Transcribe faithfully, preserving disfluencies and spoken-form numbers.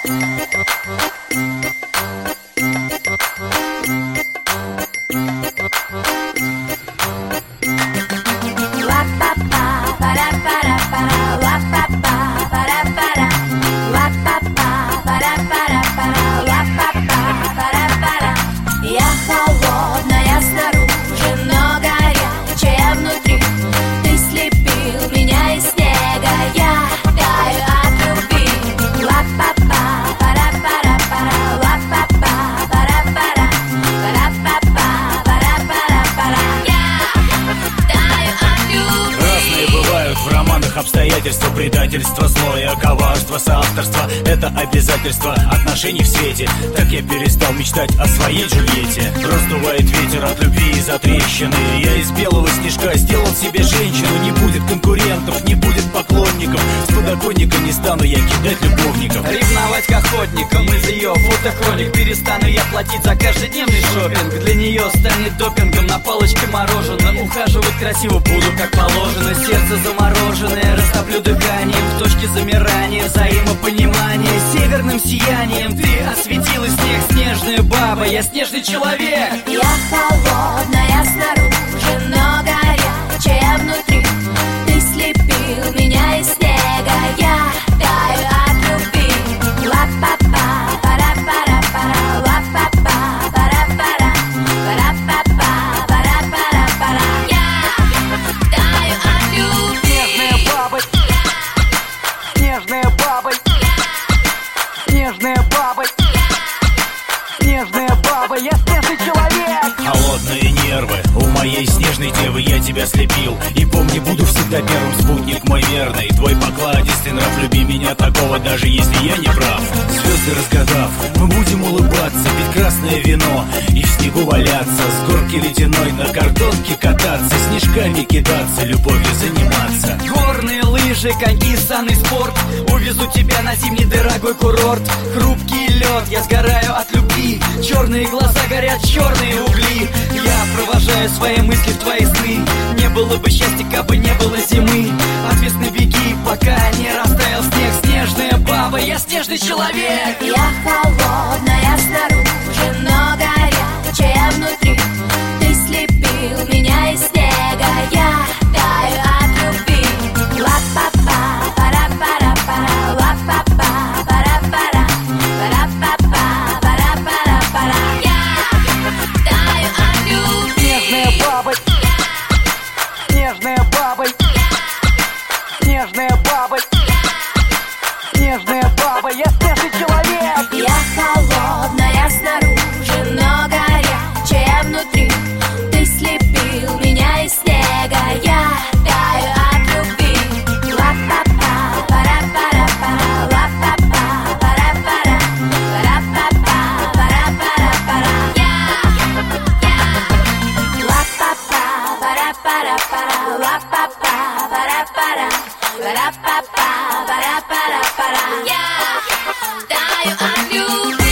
Я холодная снаружи, но горячая внутри. Ты слепил меня из снега, я таю от любви. Ла-па-па, пара-пара-пара, ла-па-па, пара-пара, пара-па-па, пара-пара-пара. Я таю от любви. Разные бывают в романах обстоятельства, предательство, злое коварство, соавторство — это обязательство отношений в свете. Так я перестал мечтать о своей Джульетте. Раздувает ветер от любви из-за трещины. Я из белого снежка сделал себе женщину. Не будет конкурентов, не будет поклонников. С подоконника не стану я кидать любовников. Ревновать к охотникам из ее фотохроник. Перестану я платить за каждодневный шопинг. Для нее станет допингом на палочке мороженое. Ухаживать красиво буду, как положено. Сердце замороженное растоплю дыханием. В точке замирания взаимопонимания. Северным сиянием ты осветила снег, снежная баба. Я снежный человек. Я холодная снаружи, но горячая внутри. Ты слепил меня из снега, я таю от любви. Ла-па-па, пара-пара-пара, ла-па-па, пара-пара, пара-па-па, пара-пара-пара. Я таю от любви. Снежная баба, снежная баба, снежная баба, снежная баба. Я снежный человек. Холодные нервы у моей снежной девы, я тебя слепил. И помни, буду всегда первым, спутник мой верный. Твой покладистый нрав, люби меня такого, даже если я не прав. Звезды разгадав, мы будем улыбаться, пить красное вино и в снегу валяться. С горки ледяной на картонке кататься, снежками кидаться, любовью заниматься. Горные лыжи, коньки, санный спорт. Увезу тебя на зимний дорогой курорт. Хрупкий лед, я сгораю от любви. Черные глаза горят, черные угли. Я провожаю свои мысли в твои сны. Не было бы счастья, кабы не было зимы. От весны беги, пока не растаял снег. Снежная баба, я снежный человек. Я холодная снаружи, но горячая внутри. Ты слепил меня из снега, я таю от любви. Ла-па-па, пара-пара-пара, ла-па-па, пара-пара, пара-па-па, пара-пара-пара. Я таю от любви. Снежная баба, снежная баба, снежная баба, снежная баба. Я снежный человек. Я холодная снаружи, но горячая внутри. Ты слепил меня из снега, я таю от любви. Ла-па-па, пара-пара-пара, ла-па-па, пара-пара, пара-па-па, пара-пара-пара. Я, я. Ла-па-па, пара-пара-пара, ла-па-па, пара-пара, пара-па-па, пара-пара-пара. Я таю от любви.